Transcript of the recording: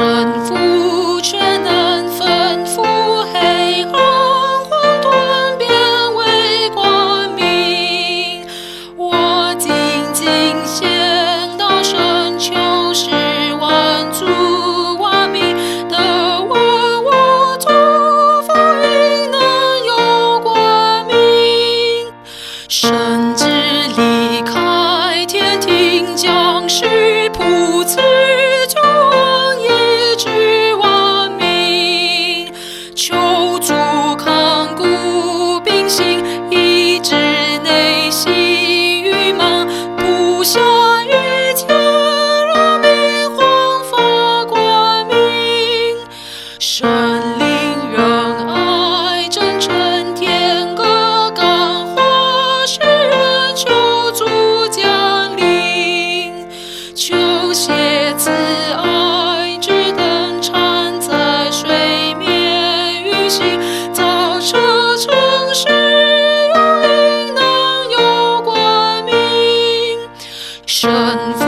神父却能吩咐黑暗混沌变为光明。我静静献到神，求是万主万民的万物祝福应能有冠冕。神之离开天庭，将士仆赐救王以治万民。求主看顾兵心，医治内心愚盲，不下于天，让民焕发冠冕。神灵仁爱真诚，天各感化世人，求主降临。求写慈爱之灯，缠在水面运行，造车城市永应能有冠冕。神